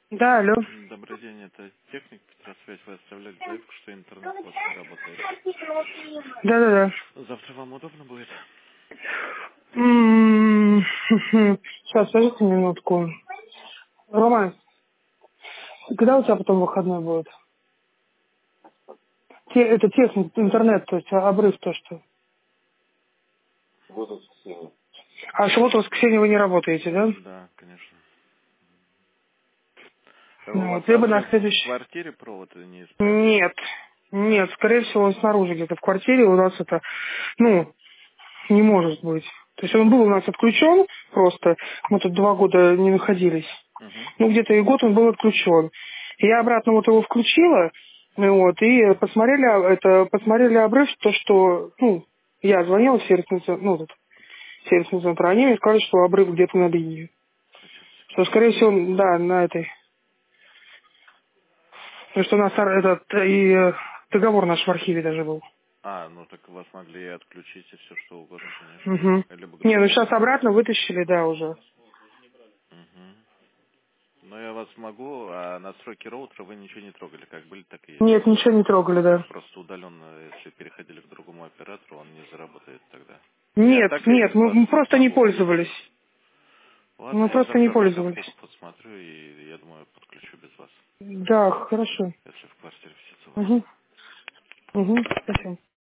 Да, алло. Добрый день, это техник Петросвязь. Вы оставляли заявку, что интернет у вас не работает. Да-да-да. Завтра вам удобно будет? Сейчас, подождите минутку. Роман, когда у тебя потом выходной будет? Это техник, интернет, то есть обрыв то, что. А в субботу, воскресенье вы не работаете, да? Да, конечно. У Ну, вас вот, либо на обрыв в следующий... квартире провод неисправен? Нет. Нет, скорее всего, он снаружи где-то в квартире у нас это, ну, не может быть. То есть он был у нас отключен просто, мы тут 2 года не находились. Угу. Ну, где-то и год он был отключен. Я обратно вот его включила, ну, вот, и посмотрели обрыв, то, что, ну, я звонила в сервисный центр, ну, тут, в сервисный центр, они мне сказали, что обрыв где-то на линии. Сейчас, Что, секунду. скорее всего, да, на этой. Потому что у нас этот и договор наш в архиве даже был. Ну так вас могли и отключить, и все что угодно, конечно. Угу. Либо к Не, ну другому сейчас оператору. обратно вытащили, да, уже. Угу. Но я вас могу, а настройки роутера вы ничего не трогали, как были, так и есть. Нет, ничего не трогали, То есть да. просто удаленно, если переходили к другому оператору, он не заработает тогда. Я Нет, так и нет, без вас мы просто не могу. пользовались. Ладно, Мы я просто не завтра на пользовались. компьютер посмотрю и, я думаю, подключу без вас, Да, хорошо. если в квартире все цело. Угу. Угу. Спасибо.